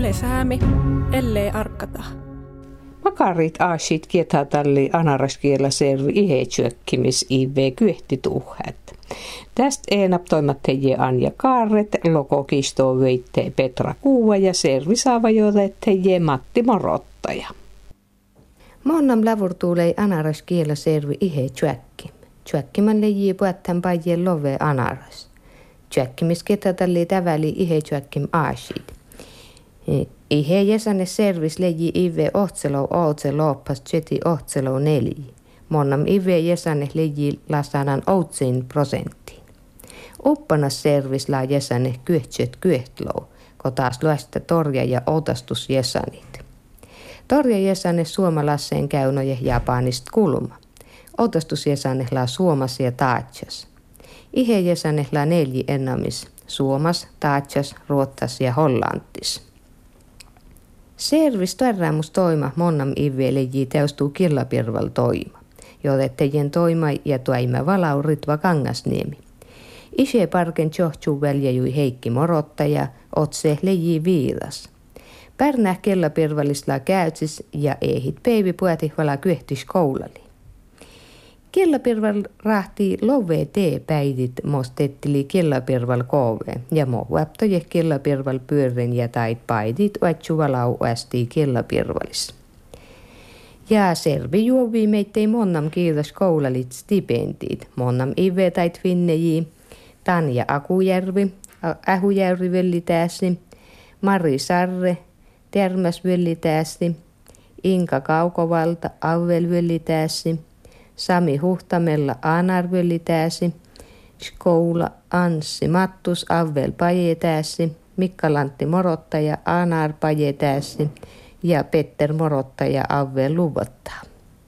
Ele säämi, ellei arkata. Makarit aasit kietatalli anaraskiela servi ihetyökkimis IV kyhtituuhet. Tästä enap toimatteje Anja Kaaret, loko kistoo veitte Petra Kuua ja servi saavajoletteje Matti Morottaja. Monnam lavurtuulei anaraskiela servi ihetyökkim. Työkkimän leijii puettan pajien love anaras. Työkkimis kietatalli täväli ihetyökkim aasit. Ihe jäsane servis leji IV ohtselo ootse loppas tseti ohtselo 4. Monnam IV jäsane leji lasanan outsin prosenttiin. Uppanas servis la jäsane kyhtsyt kyhtlou, kotaas luesta torja ja outastus jäsanit. Torja jäsane suomalasseen käynoje Japanist kulma. Outastus jäsane la suomas ja taatsas. Ihe jäsane la 4 ennamis, suomas, taatsas, ruottas ja hollantis. Servis tarraamus toima monnam ivveleji teostuu killapirval toima, jotettejen toima ja toima valau Ritva Kangasniemi. Ishe parken tjohtsuu väljäjui Heikki Morottaja, otse leji viidas. Pärnäh killapirvalisla käytsis ja ehit peivi pueti vala kyhtis koulali. Killapirval rahti love päidit mostettili killapirval kove ja mohuaptoje killapirval pyörren ja tait paidit oetsuvalau ästi killapirvalis. Ja servi juovi meittei monnam kiitos koulalit stipendit, monnam ivetait finneji, Tanja Akujärvi, Ähujärvi vellitääsi, Mari Sarre, Termäs vellitääsi, Inka Kaukovalta, Avvel vellitääsi, Sami Huhtamella Aanarvöllitääsi, Skoula Anssi Mattus Avvel Pajetääsi, Mikka Lantti Morottaja Aanar Pajetääsi ja Petter Morottaja Avvel Luvottaa.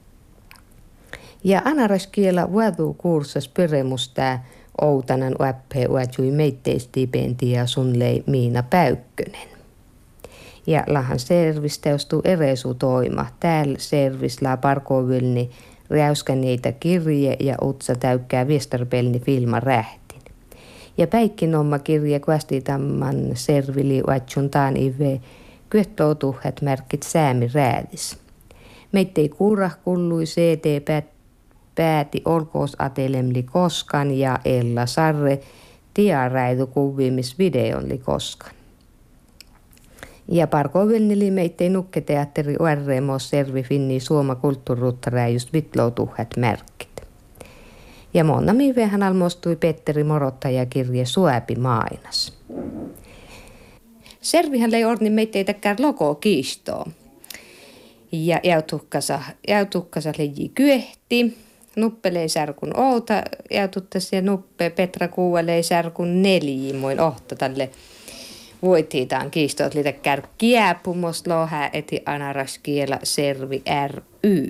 Ja anaraskiela vuodu kurssas pyremustää outanan uäpphe uätsui meitteistipentia sunlei Miina Päykkönen. Ja lahan servis teostuu eresu toima. Täällä servis la parkovylni räyskäneitä kirje ja utsa täykkää viestarpelni filma rähtin. Ja päikkinomma kirje kuastitamman servili uatsun taan ive kyhtoutuhet märkit säämi räädis. Meittei kuurah kullui CD pääti olkoos atelemli koskan ja Ella Sarre tiaräidu kuviimisvideonli koskan. Ja parkovilnili meittei nukketeatteri URMOs servi finni suoma kulttuuruuttaraa just vitloutuhet märkit. Ja monnami vähän almostui Petteri Morottaja kirje Suäpi Mainas. Servihän lei orni meittei täkkään logo kiistoo. Ja jäutukkasa leiji kyehti. Nuppe lei särkun outa, jäututtas ja nuppe Petra Kuua lei särkun 4 moin ohta tälle voitiitaan kiistoot liitäkkär kiepumos lohää eti anaraskiela servi ry.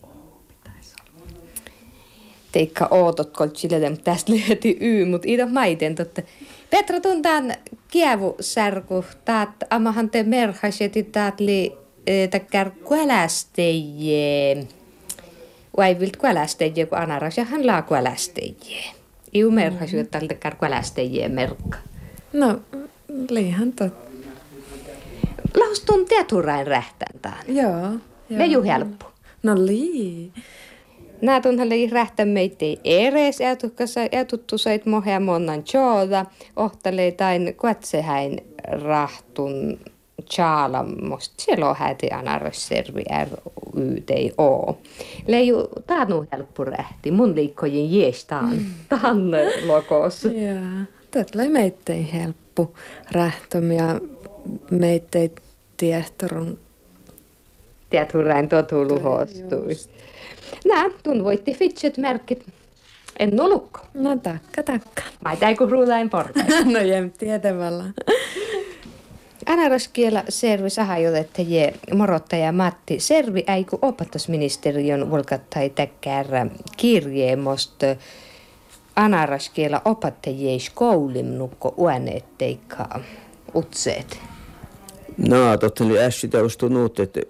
Teikka ootot koltsille, mutta tästä löyti mut ida maiten totta. Petra tuntaan kievu särku, taat amahan te merhaseti taat li täkkär kuälästeje. Vaivilt kuälästeje, kun anarasjahan laa kuälästeje. Iu merhasi, että täkkär kuälästeje merkka. No, liihan totta. Laustun teaturain rähtäntaan. Joo. Leiju helppo. No lii. Nää tunhan lei rähtän meittei eres jätuttusait mohea monnan tjooda. Ohtalei tain kuatsehäin rahtun tjaalammost. Siellä on häti anarasservi rytei oo. Leiju taanu helppo rähti. Mun liikkojin jeestaan. Tanne lokos. Joo. Tätä meittei helppo rähtöm ja meittei tiehtorun. Teaturain totu luhostui. Nää, tun voitti fitset märkit. En olukko. No takka. Mä ei kun ruudain porta. No jem tietävällä. Anaraskiela servi sahajotettajie Morottaja Matti. Servi äiku opetusministeriön volkattai täkkärä kirjeemost anaraskiela opettajie skoulim nukko uänetteikkaa utseet. No, totta oli ässitaustunuut, että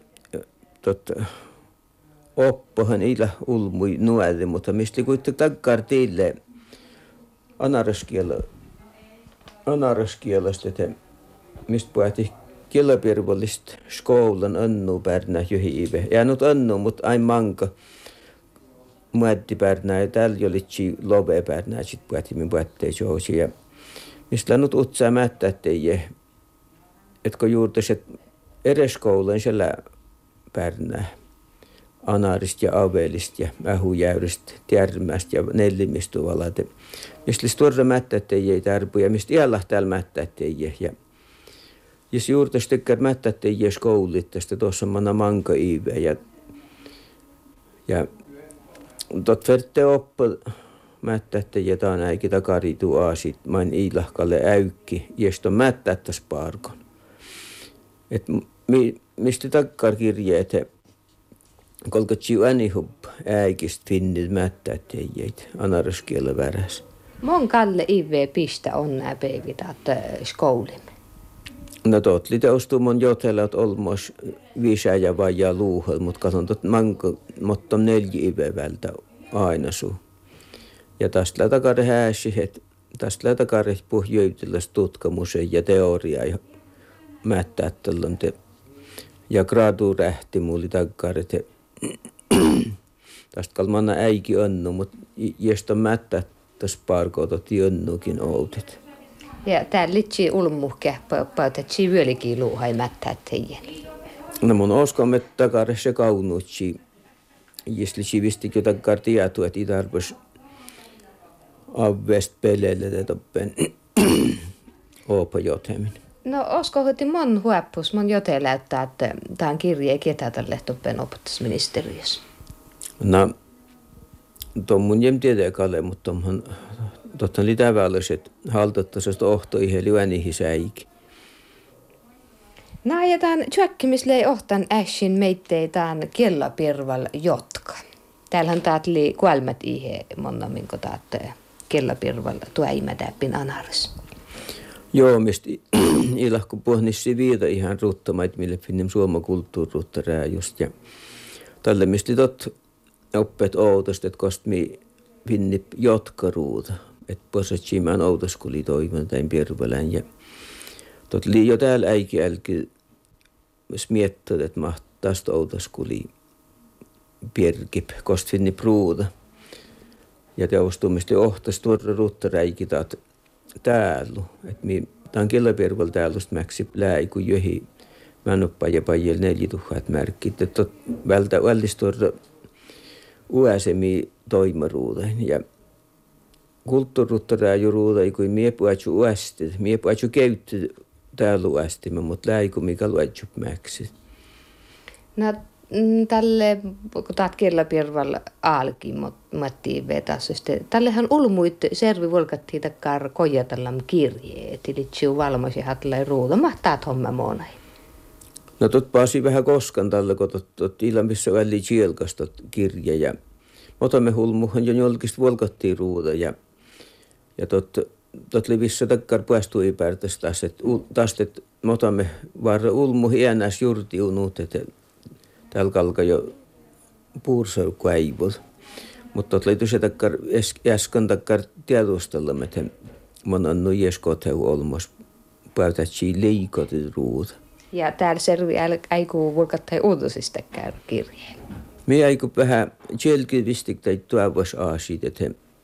oppohan ila ulmui nuori, mutta mistä kuitenkin takkar teille anaraskielasta, että mistä puhutti kilpirvollista skolan annu pärnä juhiive. Ja nyt annu, mutta aina manka muotti pärnä ja täällä jolitsi love pärnä sit puhutimme puhuttei jousia. Mistä nyt utsaa mättä, ettei kun juurtaiset edes koulun siellä pärnää. Anarista ja avelista ja ähujäyristä, tärmästä ja nellimistä valate. Mistä tuoda mättä, ettei tarpuja, mistä iällä täällä mättä, ettei. Ja jos juurtais tykkää mättä, ettei skoulit, tästä tuossa manna manka iive. Ja tot verte oppa mättä, ettei taan äiki takaritu aasit, main iilahkalle äykki, josta mättä, että sparkon. Et mistä takkar kirjeet, kolkatsi äänihup äikistä finnit mättä, ettei jäitä anaraskielä väräs. Mon kalle ive pistä on nää päivitat skoulin. No tot liteustuu mon jotella, että olmos viisää ja vajaa luuhel, mutta katson tot manko, mutta on 4 ive vältä aina suu. Ja tästä lätakare hääsi, että tästä lätakare puhjöytilläs tutkamuseen ja teoria ja mättäyttällön te. Ja gradu rähti muuli takkare te. Tästä kalmanna äiki onnu, mutta josta mättäyttäs parkootot jonnukin outit. Ja täällä litsi ulmuhkäppä, että si vyölikin luuhai mättää teidän. No mun uskon, että takare se kaunutsi. Jos litsi visti jo takkar tietoa, että ei tarvitsisi avvest peleille toppen oopa jotemin. No osko hoti mon huoppus, mon jote läyttää, että tämä on kirje ketä tälle toppen opetusministeriössä. No, tuon mun jem tietääkalle, mutta totta oli tavallis, että haltattaisesta ohto ihan lyönihin säikin. No ja tämän tjökkimisle ohtan ässin meittei tämän kellapirval jotka. Täällähän taat li kuolmat ihe monna minko taat kellapirval tuäimätäppin anaris. Joo, mistä ilahku pohnissi viita ihan ruuttamait, mille finnem suoma kulttuuruuttarää just. Ja tälle mistä tot oppet outosta, että kost mi finnip jotka ruuta. Että posatsi mä outos, kun li toivon tämän pirvalän. Ja tot li jo täällä äiki älki smiettad, että mä tästä outos, kun li pirkip, kost finnip ruuta. Ja teostumista ohtas tuoda ruuttaräiki taat täällä, että tämä on kellapirval täällusta mäksi läiku johi mänuppa ja pajel 4000 märkit, että vältä vällistuoda uäsemi toimaruudain ja kulttuuruuttarää jo ruudai kuin mie puhutsu uästi, mie puhutsu käytty täällä uästimä, mutta läiku mikä luetsu mäksi. No tälle, kun taat kellapirval aalki, matti vetäs, tällehän ulmuit servi volkattiin takkar kojatallam kirjeet, eli tsiu valmas ja hatlai ruuda, mahtaat homma monai. No tot paasi vähän koskan tällä, kun tot ilmissa väli tsielkasta kirje ja otamme hulmuhan jo jolkista volkattiin ruuda ja tot livissa takkar puestui päätäs taas, että otamme varra ulmu hienäs jurtiunut, että täällä kalka jo puursaukku äivul. Mutta oli se takkar äsken takkar tiedustella, että mun annu jeskot heu olmos päätätsi leikotit ruuta. Ja täällä servi aiku vulkattai uutusista käy kirjeen. Me aiku vähän tjelkivistik tai tuavas aasit, että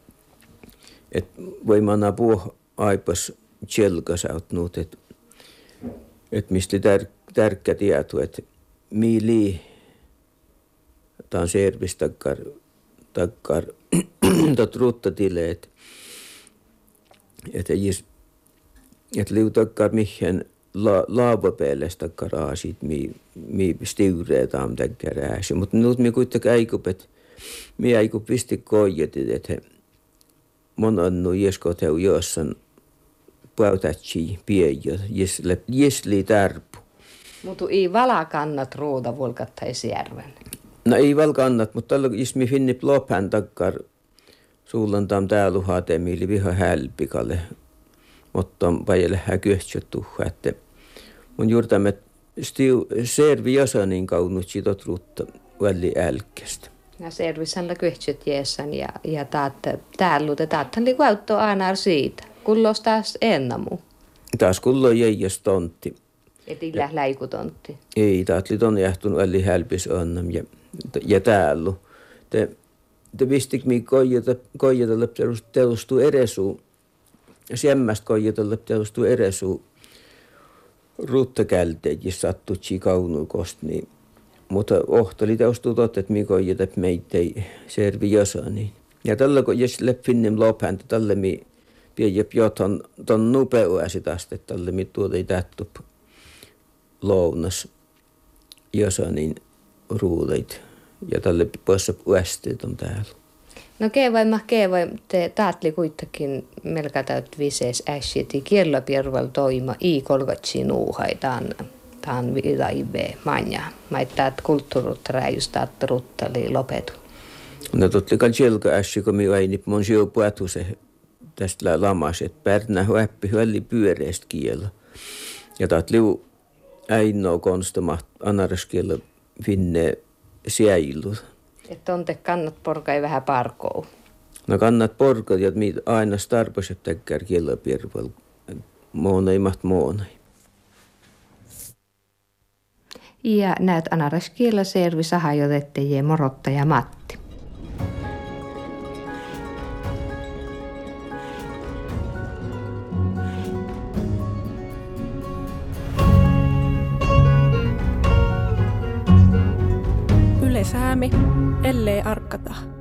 voi manna puh aipas tjelkasautnut, että mistä tärkeä tieto, että miili tämä on servis takkar tot ruuttatille, että liu takkar mihin laavapeelles takkar aasit, mi stiuree taam takkar ääsi. Mutta nyt me kuitenkin aikup, että me aikup visti koijetit, että mon annu jeskot heu jossan päytätsi piejot, jesli tarpu. Mutta ei vala kannat ruuda vulkattaisi järven. No ei val kannat, mutta tällä jos me finnip lophan takkar suullan tam täällä haatemiili viha hälpikalle. Mutta on pajelle häkyhtsöttu, että mun juurtamme servi jasanin kaunut sitot ruutta väli älkkästä. Ja servissällä kyhtsyt jeessan ja täällä taattan liiku autto aina siitä. Kullos taas ennamu. Taas kullo jäijäs tontti. Et illä läikutontti. Ei, taatli ton jähtunut eli hälpis onnam ja täällä. Te vistik mi koijatalle perustuu eresuu. Semmästä koijatalle perustuu eresuu. Ruttakäälteet sattutsi kaunukosta. Niin. Mutta ohtali teostuu totta, että mi koijatat meitä ei servi josani. Ja tällä kun jos finnim lophäntä, tällä mi piejäp jotan ton nupeua sitä, että tällä mi tuota ei tähtup lounas josanin ruuleit. Ja tälle poissa uesteet on täällä. No keevai te taatli kuitenkin melkä täyt visees äsjeti kiellapierval toima i kolgatsi nuuhai taan vidaive manja. Mä täät kulttuurutta räjystä ruttali lopetu. No totta sielkä ässi, kun minä aini mun siu puhatu se tästä lamas, että pärnä huäppi hyölli pyöreästä kiellä. Ja taat liu ainoa konstamaht anaraskielä finne siäilu. Että on te kannat porkai vähän parkou. No kannat porkat, ja aina starposet täkkär kielapierval. Mooneimat moonei. Ja näet anaraskielä servi sahajotetteje Morottaja Matti. Yle Säämi, ellei arkata.